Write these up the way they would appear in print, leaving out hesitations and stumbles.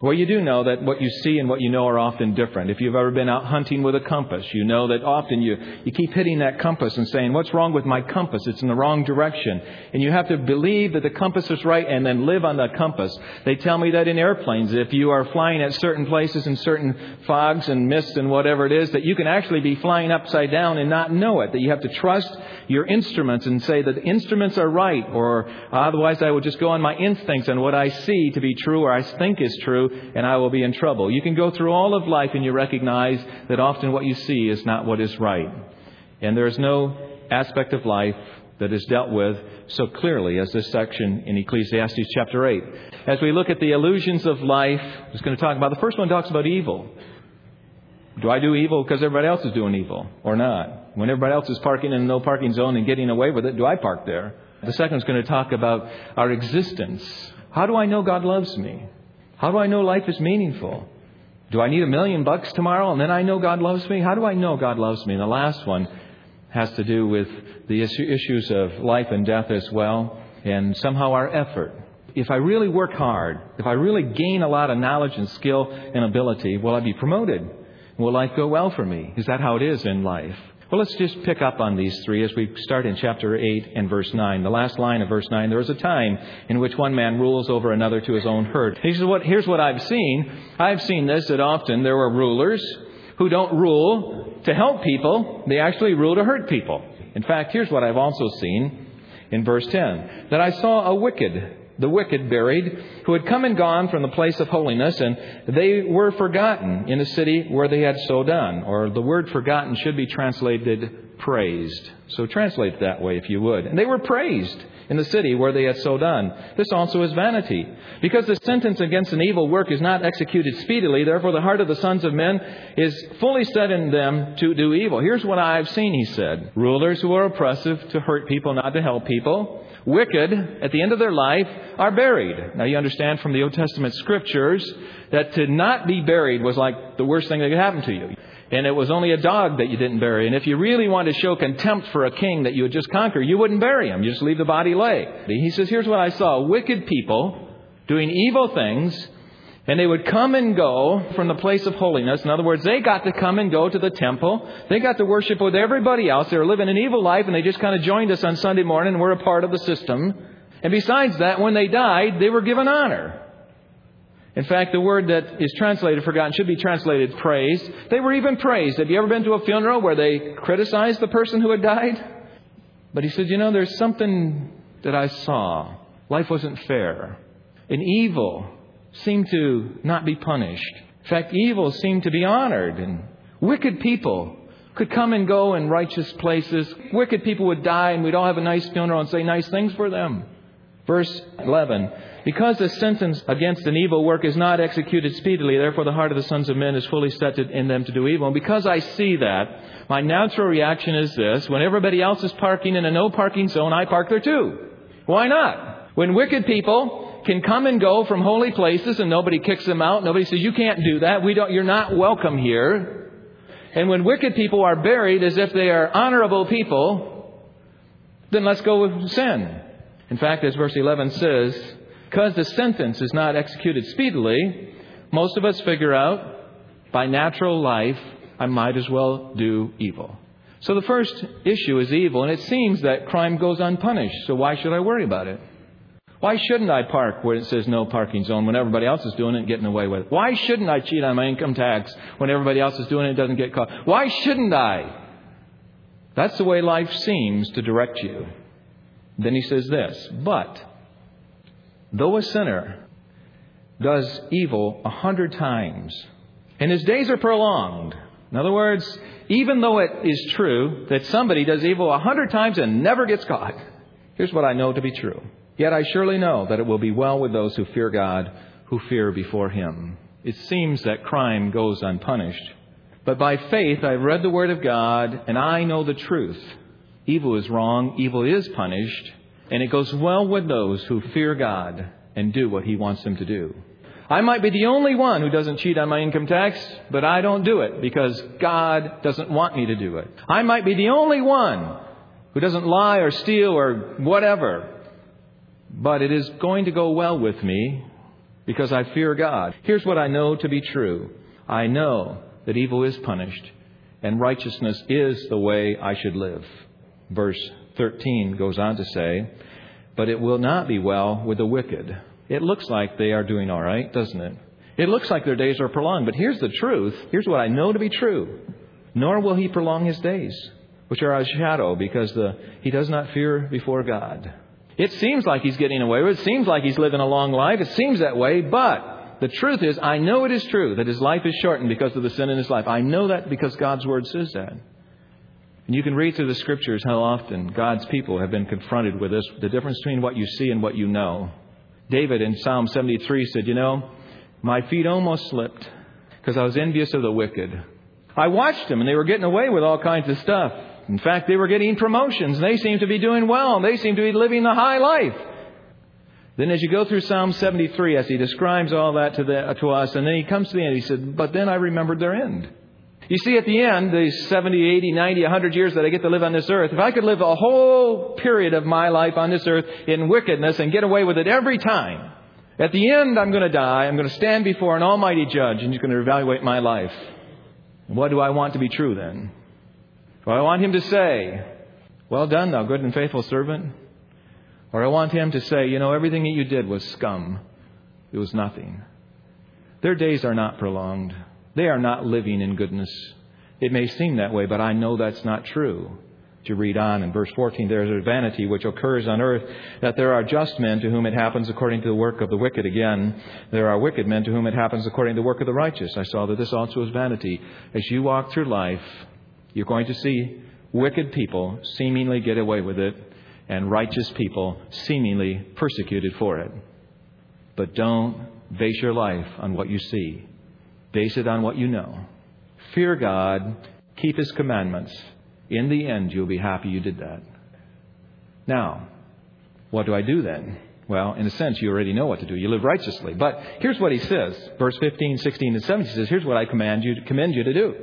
Well, you do know that what you see and what you know are often different. If you've ever been out hunting with a compass, you know that often you keep hitting that compass and saying, what's wrong with my compass? It's in the wrong direction. And you have to believe that the compass is right and then live on the compass. They tell me that in airplanes, if you are flying at certain places in certain fogs and mists and whatever it is, that you can actually be flying upside down and not know it. That you have to trust your instruments and say that the instruments are right, or otherwise I would just go on my instincts and what I see to be true or I think is true, and I will be in trouble. You can go through all of life and you recognize that often what you see is not what is right. And there is no aspect of life that is dealt with so clearly as this section in Ecclesiastes chapter 8. As we look at the illusions of life, I'm just going to talk about, the first one talks about evil. Do I do evil because everybody else is doing evil or not? When everybody else is parking in a no parking zone and getting away with it, do I park there? The second is going to talk about our existence. How do I know God loves me? How do I know life is meaningful? Do I need $1 million tomorrow and then I know God loves me? How do I know God loves me? And the last one has to do with the issues of life and death as well, and somehow our effort. If I really work hard, if I really gain a lot of knowledge and skill and ability, will I be promoted? Will life go well for me? Is that how it is in life? Well, let's just pick up on these three as we start in chapter 8 and verse 9. The last line of verse 9, there was a time in which one man rules over another to his own hurt. Here's what I've seen. I've seen this, that often there were rulers who don't rule to help people. They actually rule to hurt people. In fact, here's what I've also seen in verse 10. That I saw the wicked buried, who had come and gone from the place of holiness, and they were forgotten in a city where they had so done. Or the word forgotten should be translated praised. So translate it that way if you would. And they were praised in the city where they had so done. This also is vanity. Because the sentence against an evil work is not executed speedily, therefore the heart of the sons of men is fully set in them to do evil. Here's what I've seen, he said. Rulers who are oppressive, to hurt people, not to help people. Wicked, at the end of their life, are buried. Now you understand from the Old Testament scriptures that to not be buried was like the worst thing that could happen to you. And it was only a dog that you didn't bury. And if you really wanted to show contempt for a king that you had just conquered, you wouldn't bury him. You just leave the body lay. He says, here's what I saw. Wicked people doing evil things, and they would come and go from the place of holiness. In other words, they got to come and go to the temple. They got to worship with everybody else. They were living an evil life, and they just kind of joined us on Sunday morning and were a part of the system. And besides that, when they died, they were given honor. In fact, the word that is translated forgotten should be translated praised. They were even praised. Have you ever been to a funeral where they criticized the person who had died? But he said, there's something that I saw. Life wasn't fair. And evil seemed to not be punished. In fact, evil seemed to be honored. And wicked people could come and go in righteous places. Wicked people would die and we'd all have a nice funeral and say nice things for them. Verse 11. Because the sentence against an evil work is not executed speedily, therefore the heart of the sons of men is fully set in them to do evil. And because I see that, my natural reaction is this. When everybody else is parking in a no parking zone, I park there too. Why not? When wicked people can come and go from holy places and nobody kicks them out, nobody says, you can't do that. You're not welcome here. And when wicked people are buried as if they are honorable people, then let's go with sin. In fact, as verse 11 says, because the sentence is not executed speedily, most of us figure out by natural life, I might as well do evil. So the first issue is evil, and it seems that crime goes unpunished. So why should I worry about it? Why shouldn't I park where it says no parking zone when everybody else is doing it and getting away with it? Why shouldn't I cheat on my income tax when everybody else is doing it and doesn't get caught? Why shouldn't I? That's the way life seems to direct you. Then he says this, but though a sinner does evil 100 times, and his days are prolonged. In other words, even though it is true that somebody does evil 100 times and never gets caught, here's what I know to be true. Yet I surely know that it will be well with those who fear God, who fear before Him. It seems that crime goes unpunished. But by faith I've read the Word of God, and I know the truth. Evil is wrong, evil is punished, and it goes well with those who fear God and do what He wants them to do. I might be the only one who doesn't cheat on my income tax, but I don't do it because God doesn't want me to do it. I might be the only one who doesn't lie or steal or whatever, but it is going to go well with me because I fear God. Here's what I know to be true. I know that evil is punished, and righteousness is the way I should live. Verse 13 goes on to say, but it will not be well with the wicked. It looks like they are doing all right, doesn't it? It looks like their days are prolonged, but here's the truth. Here's what I know to be true. Nor will he prolong his days, which are a shadow, because he does not fear before God. It seems like he's getting away with it. It seems like he's living a long life. It seems that way, but the truth is, I know it is true that his life is shortened because of the sin in his life. I know that because God's Word says that. And you can read through the Scriptures how often God's people have been confronted with this, the difference between what you see and what you know. David in Psalm 73 said, my feet almost slipped because I was envious of the wicked. I watched them and they were getting away with all kinds of stuff. In fact, they were getting promotions. They seemed to be doing well. They seemed to be living the high life. Then as you go through Psalm 73, as he describes all that to us, and then he comes to the end, he said, but then I remembered their end. You see, at the end, these 70, 80, 90, 100 years that I get to live on this earth, if I could live a whole period of my life on this earth in wickedness and get away with it every time, at the end I'm going to die. I'm going to stand before an almighty judge, and he's going to evaluate my life. What do I want to be true then? Do I want him to say, well done, thou good and faithful servant? Or I want him to say, everything that you did was scum. It was nothing. Their days are not prolonged. They are not living in goodness. It may seem that way, but I know that's not true. To read on in verse 14, there is a vanity which occurs on earth, that there are just men to whom it happens according to the work of the wicked. Again, there are wicked men to whom it happens according to the work of the righteous. I saw that this also is vanity. As you walk through life, you're going to see wicked people seemingly get away with it, and righteous people seemingly persecuted for it. But don't base your life on what you see. Base it on what you know. Fear God. Keep His commandments. In the end, you'll be happy you did that. Now, what do I do then? Well, in a sense, you already know what to do. You live righteously. But here's what he says. Verse 15, 16, and 17 says, here's what I commend you to do.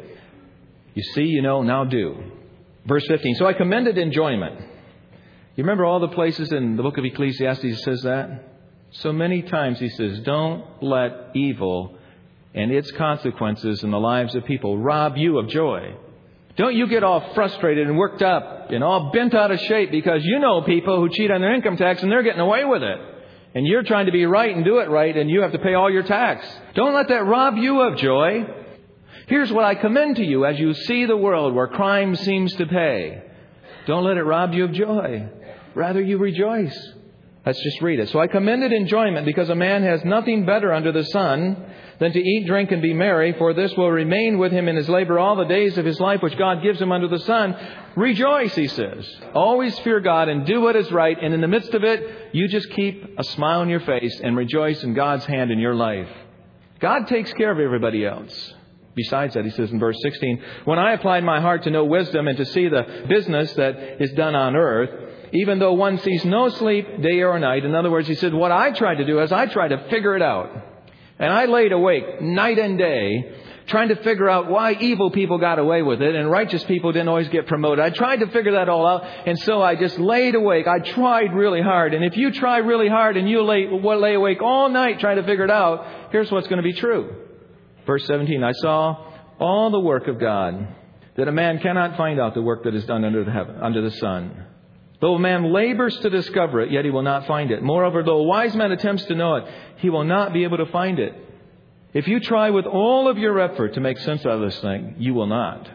You see, now do. Verse 15, so I commended enjoyment. You remember all the places in the book of Ecclesiastes he says that? So many times he says, don't let evil and its consequences in the lives of people rob you of joy. Don't you get all frustrated and worked up and all bent out of shape because you know people who cheat on their income tax and they're getting away with it. And you're trying to be right and do it right and you have to pay all your tax. Don't let that rob you of joy. Here's what I commend to you as you see the world where crime seems to pay. Don't let it rob you of joy. Rather, you rejoice. Let's just read it. So I commended enjoyment because a man has nothing better under the sun than to eat, drink, and be merry, for this will remain with him in his labor all the days of his life which God gives him under the sun. Rejoice, he says. Always fear God and do what is right. And in the midst of it, you just keep a smile on your face and rejoice in God's hand in your life. God takes care of everybody else. Besides that, he says in verse 16, when I applied my heart to know wisdom and to see the business that is done on earth, even though one sees no sleep day or night. In other words, he said, what I tried to do is I tried to figure it out. And I laid awake night and day trying to figure out why evil people got away with it and righteous people didn't always get promoted. I tried to figure that all out. And so I just laid awake. I tried really hard. And if you try really hard and you lay awake all night trying to figure it out, here's what's going to be true. Verse 17, I saw all the work of God, that a man cannot find out the work that is done under the sun. Though a man labors to discover it, yet he will not find it. Moreover, though a wise man attempts to know it, he will not be able to find it. If you try with all of your effort to make sense out of this thing, you will not.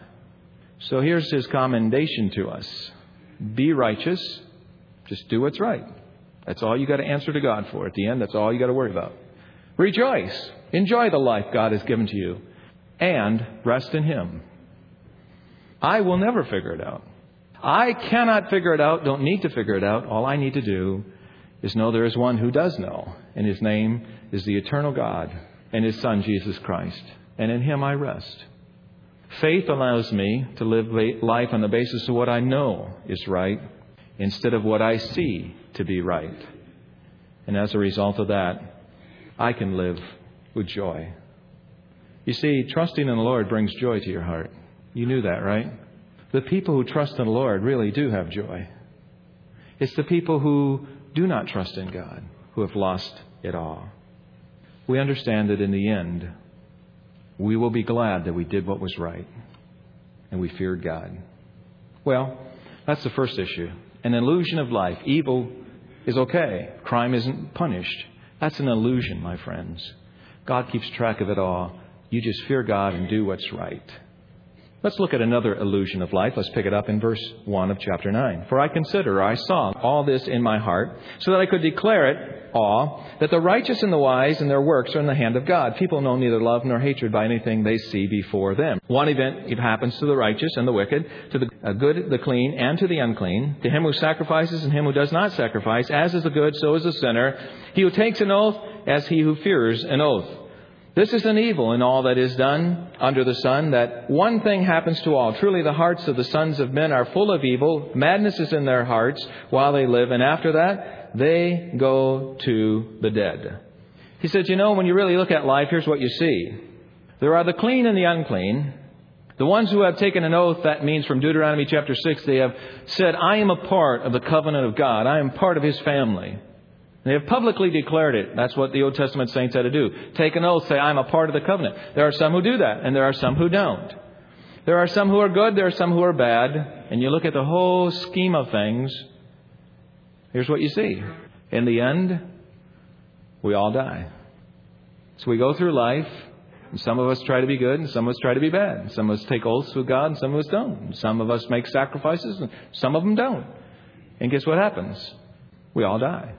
So here's his commendation to us. Be righteous. Just do what's right. That's all you got to answer to God for. At the end, that's all you got to worry about. Rejoice. Enjoy the life God has given to you. And rest in Him. I will never figure it out. I cannot figure it out, don't need to figure it out. All I need to do is know there is one who does know. And His name is the eternal God and His Son, Jesus Christ. And in Him I rest. Faith allows me to live life on the basis of what I know is right instead of what I see to be right. And as a result of that, I can live with joy. You see, trusting in the Lord brings joy to your heart. You knew that, right? The people who trust in the Lord really do have joy. It's the people who do not trust in God who have lost it all. we understand that in the end, we will be glad that we did what was right and we feared God. Well, that's the first issue. An illusion of life. Evil is okay. Crime isn't punished. That's an illusion, my friends. God keeps track of it all. You just fear God and do what's right. Let's look at another illusion of life. Let's pick it up in verse 1 of chapter 9. For I consider, I saw all this in my heart, so that I could declare it all, that the righteous and the wise and their works are in the hand of God. People know neither love nor hatred by anything they see before them. One event, it happens to the righteous and the wicked, to the good, the clean, and to the unclean, to him who sacrifices and him who does not sacrifice. As is the good, so is the sinner. He who takes an oath, as he who fears an oath. This is an evil in all that is done under the sun, that one thing happens to all. Truly the hearts of the sons of men are full of evil. Madness is in their hearts while they live. And after that, they go to the dead. He said, when you really look at life, here's what you see. There are the clean and the unclean. The ones who have taken an oath, that means from Deuteronomy chapter 6, they have said, I am a part of the covenant of God. I am part of His family. They have publicly declared it. That's what the Old Testament saints had to do. Take an oath, say, I'm a part of the covenant. There are some who do that, and there are some who don't. There are some who are good, there are some who are bad. And you look at the whole scheme of things, here's what you see. In the end, we all die. So we go through life, and some of us try to be good, and some of us try to be bad. Some of us take oaths with God, and some of us don't. Some of us make sacrifices, and some of them don't. And guess what happens? We all die.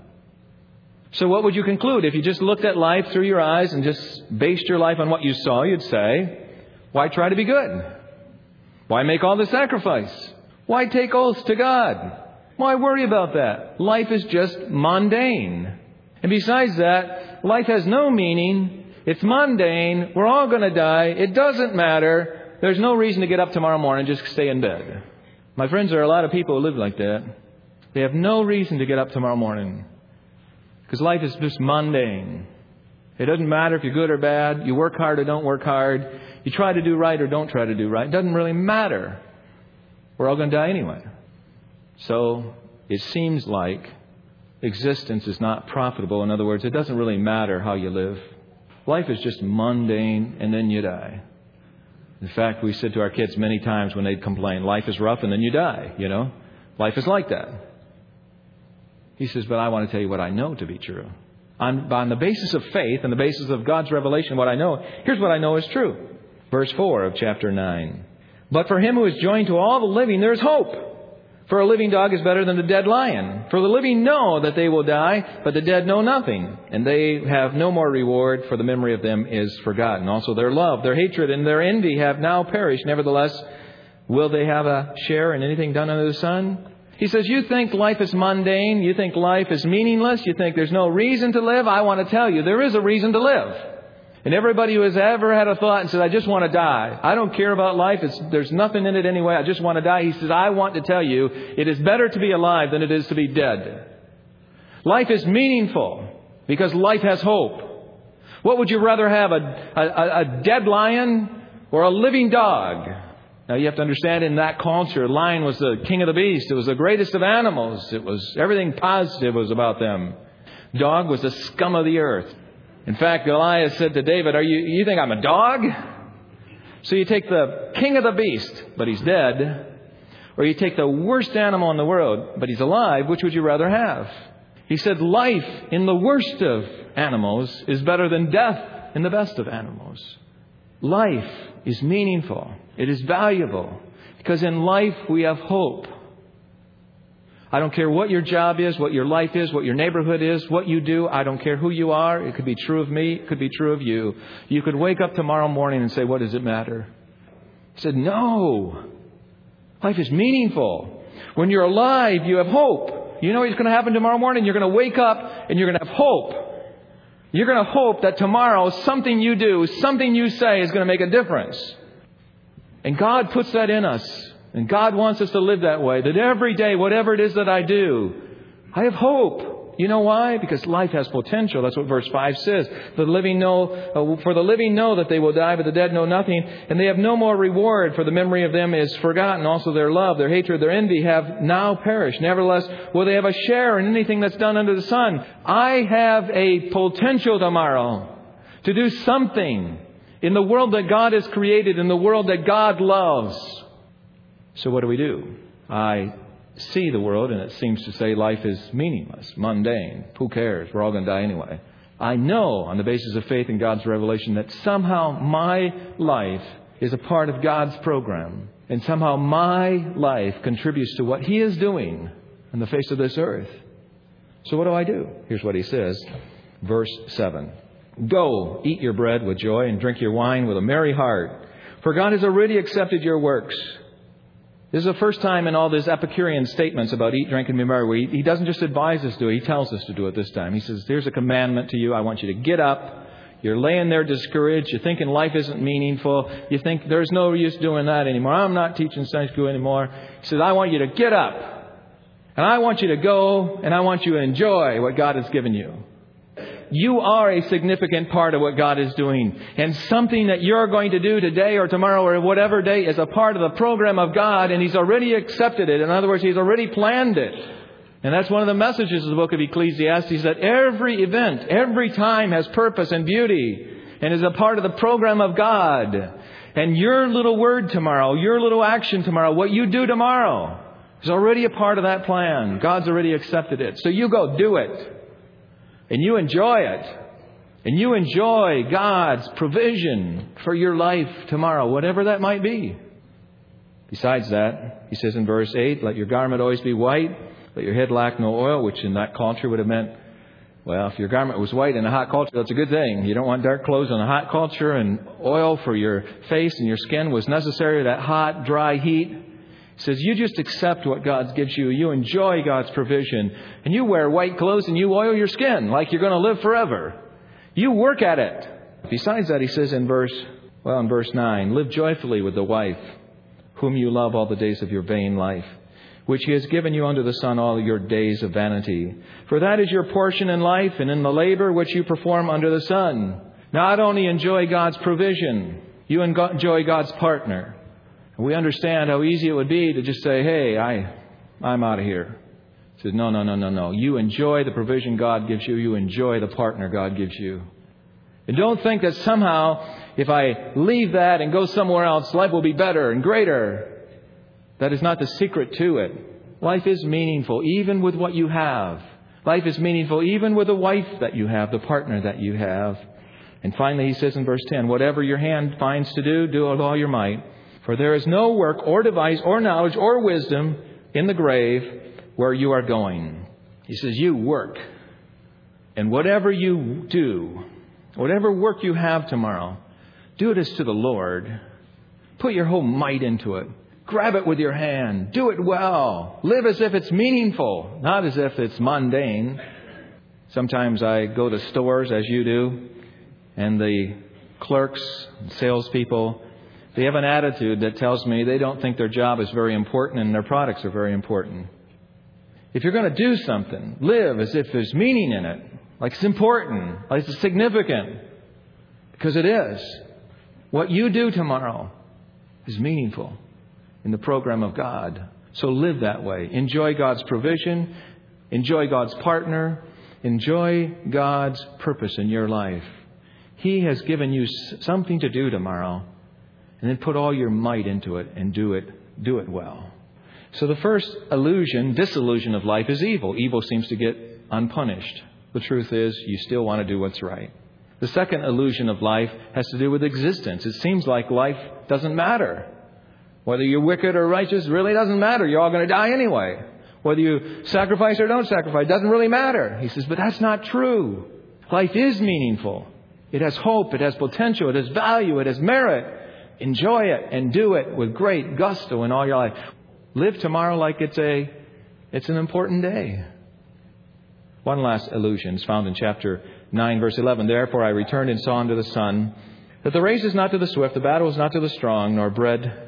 So what would you conclude? If you just looked at life through your eyes and just based your life on what you saw, you'd say, why try to be good? Why make all the sacrifice? Why take oaths to God? Why worry about that? Life is just mundane. And besides that, life has no meaning. It's mundane. We're all going to die. It doesn't matter. There's no reason to get up tomorrow morning and just stay in bed. My friends, there are a lot of people who live like that. They have no reason to get up tomorrow morning. Because life is just mundane. It doesn't matter if you're good or bad. You work hard or don't work hard. You try to do right or don't try to do right. It doesn't really matter. We're all going to die anyway. So it seems like existence is not profitable. In other words, it doesn't really matter how you live. Life is just mundane and then you die. In fact, we said to our kids many times when they'd complain, life is rough and then you die. Life is like that. He says, but I want to tell you what I know to be true. On the basis of faith and the basis of God's revelation, what I know, here's what I know is true. Verse 4 of chapter 9. But for him who is joined to all the living, there is hope. For a living dog is better than a dead lion. For the living know that they will die, but the dead know nothing. And they have no more reward, for the memory of them is forgotten. Also their love, their hatred, and their envy have now perished. Nevertheless, will they have a share in anything done under the sun? He says, you think life is mundane, you think life is meaningless, you think there's no reason to live. I want to tell you, there is a reason to live. And everybody who has ever had a thought and said, I just want to die. I don't care about life. There's nothing in it anyway. I just want to die. He says, I want to tell you, it is better to be alive than it is to be dead. Life is meaningful because life has hope. What would you rather have, a dead lion or a living dog? Now, you have to understand, in that culture, lion was the king of the beast. It was the greatest of animals. It was everything positive was about them. Dog was the scum of the earth. In fact, Goliath said to David, you think I'm a dog? So you take the king of the beast, but he's dead, or you take the worst animal in the world, but he's alive. Which would you rather have? He said, life in the worst of animals is better than death in the best of animals. Life is meaningful. It is valuable because in life we have hope. I don't care what your job is, what your life is, what your neighborhood is, what you do. I don't care who you are. It could be true of me. It could be true of you. You could wake up tomorrow morning and say, what does it matter? He said, no. Life is meaningful. When you're alive, you have hope. You know what's going to happen tomorrow morning? You're going to wake up and you're going to have hope. You're going to hope that tomorrow something you do, something you say is going to make a difference. And God puts that in us. And God wants us to live that way. That every day, whatever it is that I do, I have hope. You know why? Because life has potential. That's what verse 5 says. For the living know that they will die, but the dead know nothing. And they have no more reward, for the memory of them is forgotten. Also their love, their hatred, their envy have now perished. Nevertheless, will they have a share in anything that's done under the sun? I have a potential tomorrow. to do something in the world that God has created, in the world that God loves. So what do? I see the world and it seems to say life is meaningless, mundane. Who cares? We're all going to die anyway. I know on the basis of faith in God's revelation that somehow my life is a part of God's program. And somehow my life contributes to what He is doing on the face of this earth. So what do? Here's what He says. Verse 7. Go, eat your bread with joy and drink your wine with a merry heart. For God has already accepted your works. This is the first time in all these Epicurean statements about eat, drink, and be merry where He doesn't just advise us to do it. He tells us to do it this time. He says, there's a commandment to you. I want you to get up. You're laying there discouraged. You're thinking life isn't meaningful. You think there's no use doing that anymore. I'm not teaching Sunday school anymore. He says, I want you to get up. And I want you to go. And I want you to enjoy what God has given you. You are a significant part of what God is doing. And something that you're going to do today or tomorrow or whatever day is a part of the program of God. And He's already accepted it. In other words, He's already planned it. And that's one of the messages of the book of Ecclesiastes, that every event, every time has purpose and beauty and is a part of the program of God. And your little word tomorrow, your little action tomorrow, what you do tomorrow is already a part of that plan. God's already accepted it. So you go do it. And you enjoy it. And you enjoy God's provision for your life tomorrow, whatever that might be. Besides that, He says in verse 8, let your garment always be white. Let your head lack no oil, which in that culture would have meant, well, if your garment was white in a hot culture, that's a good thing. You don't want dark clothes in a hot culture, and oil for your face and your skin was necessary, that hot, dry heat. He says, you just accept what God gives you. You enjoy God's provision. And you wear white clothes and you oil your skin like you're going to live forever. You work at it. Besides that, He says in verse 9, live joyfully with the wife whom you love all the days of your vain life, which He has given you under the sun all your days of vanity. For that is your portion in life and in the labor which you perform under the sun. Not only enjoy God's provision, you enjoy God's partner. And we understand how easy it would be to just say, hey, I'm out of here. He says, no. You enjoy the provision God gives you. You enjoy the partner God gives you. And don't think that somehow if I leave that and go somewhere else, life will be better and greater. That is not the secret to it. Life is meaningful even with what you have. Life is meaningful even with the wife that you have, the partner that you have. And finally, He says in verse 10, whatever your hand finds to do, do it with all your might. For there is no work or device or knowledge or wisdom in the grave where you are going. He says, you work. And whatever you do, whatever work you have tomorrow, do it as to the Lord. Put your whole might into it. Grab it with your hand. Do it well. Live as if it's meaningful, not as if it's mundane. Sometimes I go to stores, as you do, and the clerks, salespeople, they have an attitude that tells me they don't think their job is very important and their products are very important. If you're going to do something, live as if there's meaning in it, like it's important, like it's significant, because it is. What you do tomorrow is meaningful in the program of God. So live that way. Enjoy God's provision. Enjoy God's partner. Enjoy God's purpose in your life. He has given you something to do tomorrow. And then put all your might into it and do it well. So the first disillusion of life is evil. Evil seems to get unpunished. The truth is, you still want to do what's right. The second illusion of life has to do with existence. It seems like life doesn't matter. Whether you're wicked or righteous really doesn't matter. You're all going to die anyway. Whether you sacrifice or don't sacrifice doesn't really matter. He says, but that's not true. Life is meaningful. It has hope. It has potential. It has value. It has merit. Enjoy it and do it with great gusto in all your life. Live tomorrow like it's an important day. One last illusion is found in chapter 9, verse 11. Therefore I returned and saw under the sun that the race is not to the swift, the battle is not to the strong, nor bread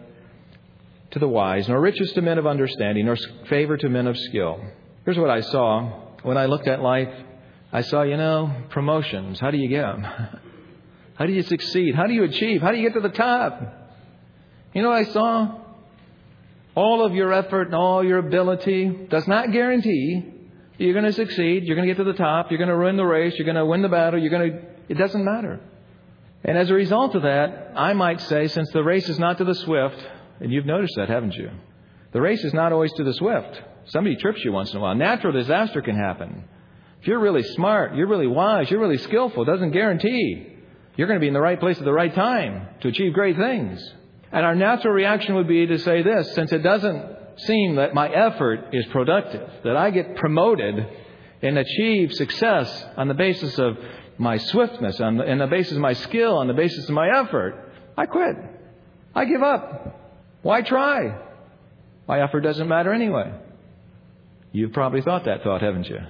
to the wise, nor riches to men of understanding, nor favor to men of skill. Here's what I saw. When I looked at life, I saw, promotions. How do you get them? How do you succeed? How do you achieve? How do you get to the top? You know what I saw? All of your effort and all your ability does not guarantee you're going to succeed. You're going to get to the top. You're going to win the race. You're going to win the battle. It doesn't matter. And as a result of that, I might say, since the race is not to the swift, and you've noticed that, haven't you? The race is not always to the swift. Somebody trips you once in a while. Natural disaster can happen. If you're really smart, you're really wise, you're really skillful, it doesn't guarantee you're going to be in the right place at the right time to achieve great things. And our natural reaction would be to say this, since it doesn't seem that my effort is productive, that I get promoted and achieve success on the basis of my swiftness, on the basis of my skill, on the basis of my effort, I quit. I give up. Why try? My effort doesn't matter anyway. You've probably thought that thought, haven't you?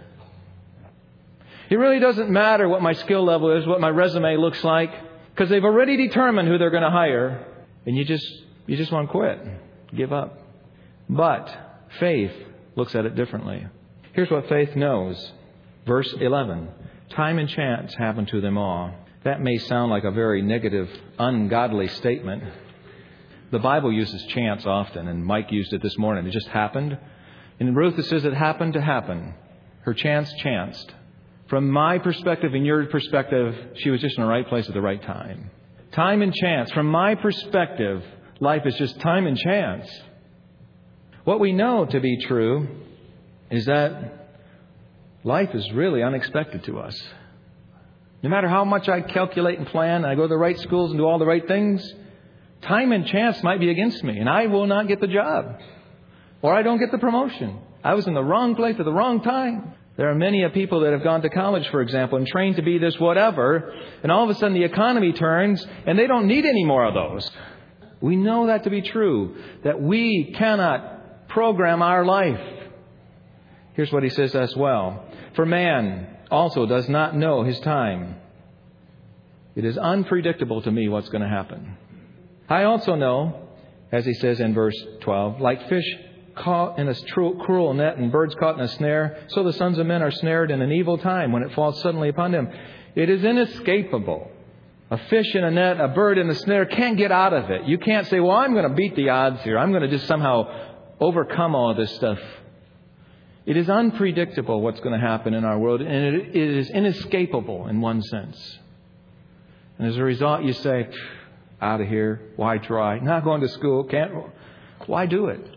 It really doesn't matter what my skill level is, what my resume looks like, because they've already determined who they're going to hire, and you just want to quit, give up. But faith looks at it differently. Here's what faith knows. Verse 11. Time and chance happen to them all. That may sound like a very negative, ungodly statement. The Bible uses chance often, and Mike used it this morning. It just happened. In Ruth, it says it happened to happen. Her chance chanced. From my perspective and your perspective, she was just in the right place at the right time. Time and chance. From my perspective, life is just time and chance. What we know to be true is that life is really unexpected to us. No matter how much I calculate and plan, and I go to the right schools and do all the right things, time and chance might be against me, and I will not get the job. Or I don't get the promotion. I was in the wrong place at the wrong time. There are many people that have gone to college, for example, and trained to be this whatever, and all of a sudden the economy turns, and they don't need any more of those. We know that to be true, that we cannot program our life. Here's what he says as well. For man also does not know his time. It is unpredictable to me what's going to happen. I also know, as he says in verse 12, like fish caught in a cruel net and birds caught in a snare, so the sons of men are snared in an evil time when it falls suddenly upon them. It is inescapable. A fish in a net, a bird in a snare can't get out of it. You can't say, well, I'm going to beat the odds here. I'm going to just somehow overcome all of this stuff. It is unpredictable what's going to happen in our world, and it is inescapable in one sense. And as a result, you say, out of here. Why try? Not going to school. Can't. Why do it?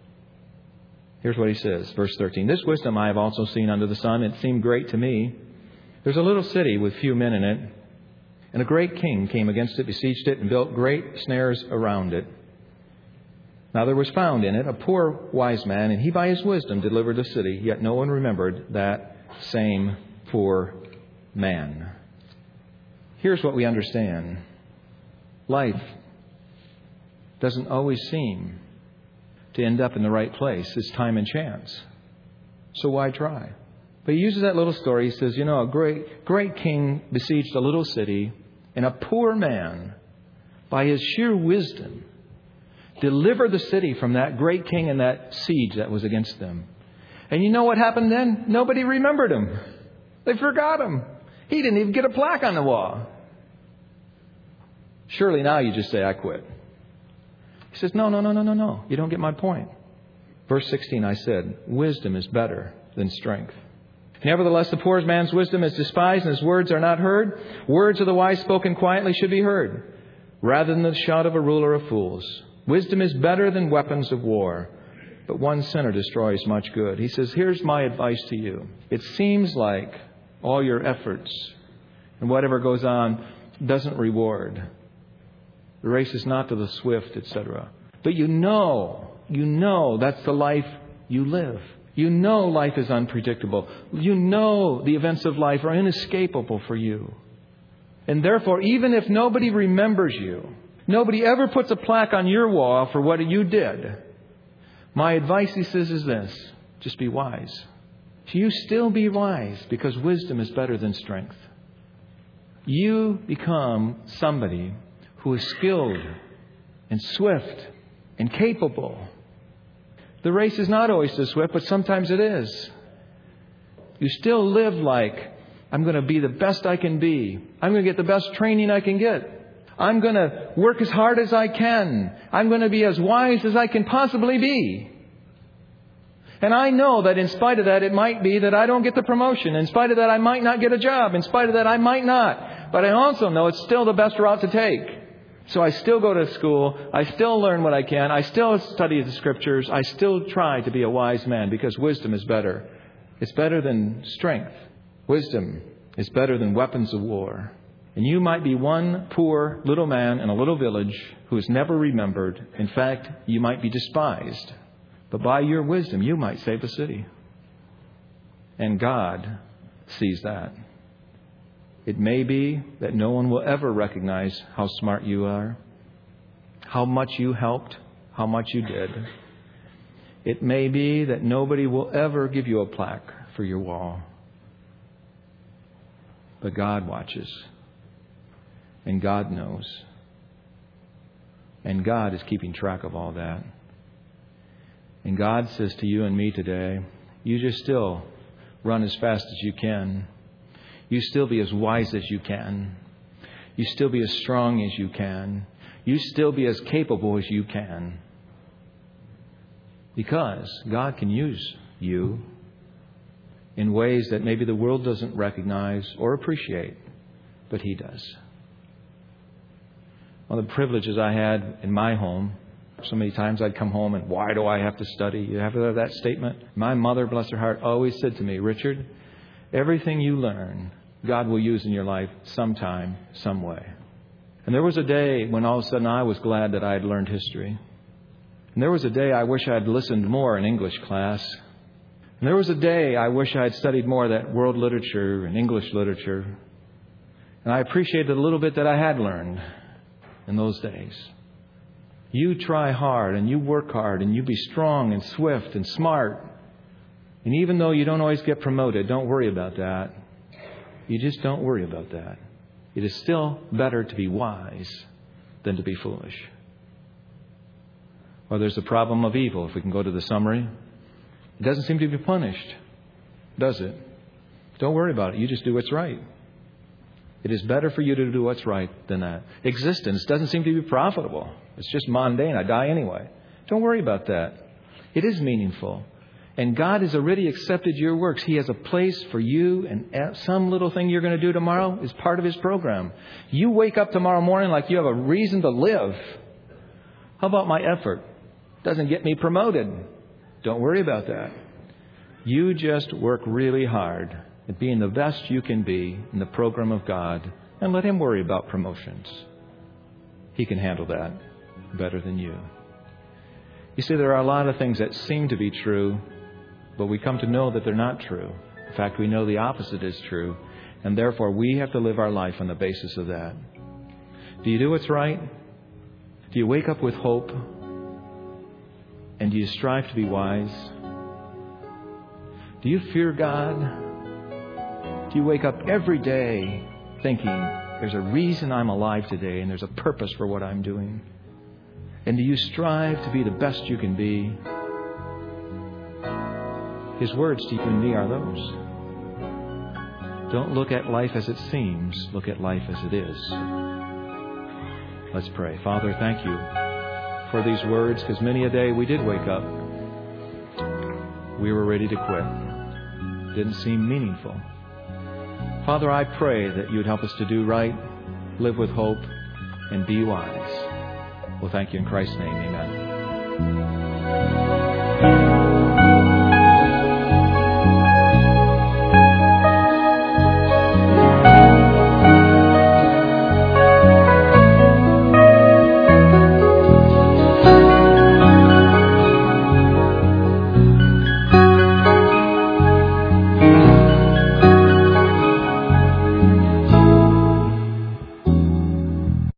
Here's what he says, verse 13. This wisdom I have also seen under the sun. It seemed great to me. There's a little city with few men in it, and a great king came against it, besieged it, and built great snares around it. Now there was found in it a poor wise man, and he by his wisdom delivered the city, yet no one remembered that same poor man. Here's what we understand. Life doesn't always seem to end up in the right place. It's time and chance. So why try? But he uses that little story. He says, a great king besieged a little city, and a poor man, by his sheer wisdom, delivered the city from that great king and that siege that was against them. And you know what happened then? Nobody remembered him. They forgot him. He didn't even get a plaque on the wall. Surely now you just say, I quit. He says, no. You don't get my point. Verse 16, I said, wisdom is better than strength. Nevertheless, the poor man's wisdom is despised, and his words are not heard. Words of the wise spoken quietly should be heard, rather than the shout of a ruler of fools. Wisdom is better than weapons of war, but one sinner destroys much good. He says, here's my advice to you. It seems like all your efforts and whatever goes on doesn't reward. The race is not to the swift, etc. But you know that's the life you live. You know life is unpredictable. You know the events of life are inescapable for you. And therefore, even if nobody remembers you, nobody ever puts a plaque on your wall for what you did, my advice, he says, is this. Just be wise. You still be wise, because wisdom is better than strength. You become somebody who is skilled and swift and capable. The race is not always to the swift, but sometimes it is. You still live like, I'm going to be the best I can be. I'm going to get the best training I can get. I'm going to work as hard as I can. I'm going to be as wise as I can possibly be. And I know that in spite of that, it might be that I don't get the promotion. In spite of that, I might not get a job. In spite of that, I might not. but I also know it's still the best route to take. So I still go to school. I still learn what I can. I still study the Scriptures. I still try to be a wise man because wisdom is better. It's better than strength. Wisdom is better than weapons of war. And you might be one poor little man in a little village who is never remembered. In fact, you might be despised. But by your wisdom, you might save a city. And God sees that. It may be that no one will ever recognize how smart you are, how much you helped, how much you did. It may be that nobody will ever give you a plaque for your wall. But God watches. And God knows. And God is keeping track of all that. And God says to you and me today, you just still run as fast as you can. You still be as wise as you can. You still be as strong as you can. You still be as capable as you can. Because God can use you in ways that maybe the world doesn't recognize or appreciate, but He does. One of the privileges I had in my home, so many times I'd come home and, why do I have to study? You ever heard that statement? My mother, bless her heart, always said to me, Richard, everything you learn, God will use in your life sometime, some way. And there was a day when all of a sudden I was glad that I had learned history. And there was a day I wish I had listened more in English class. And there was a day I wish I had studied more of that world literature and English literature. And I appreciated a little bit that I had learned in those days. You try hard and you work hard and you be strong and swift and smart. And even though you don't always get promoted, don't worry about that. You just don't worry about that. It is still better to be wise than to be foolish. Or there's the problem of evil. If we can go to the summary. It doesn't seem to be punished, does it? Don't worry about it. You just do what's right. It is better for you to do what's right than that. Existence doesn't seem to be profitable. It's just mundane. I die anyway. Don't worry about that. It is meaningful. And God has already accepted your works. He has a place for you, and some little thing you're going to do tomorrow is part of His program. You wake up tomorrow morning like you have a reason to live. How about my effort? Doesn't get me promoted. Don't worry about that. You just work really hard at being the best you can be in the program of God, and let Him worry about promotions. He can handle that better than you. You see, there are a lot of things that seem to be true, but we come to know that they're not true. In fact, we know the opposite is true, and therefore we have to live our life on the basis of that. Do you do what's right? Do you wake up with hope? And do you strive to be wise? Do you fear God? Do you wake up every day thinking, there's a reason I'm alive today and there's a purpose for what I'm doing? And do you strive to be the best you can be? His words to you and me are those. Don't look at life as it seems. Look at life as it is. Let's pray. Father, thank you for these words, because many a day we did wake up. We were ready to quit. Didn't seem meaningful. Father, I pray that you would help us to do right, live with hope, and be wise. Well, thank you in Christ's name. Amen.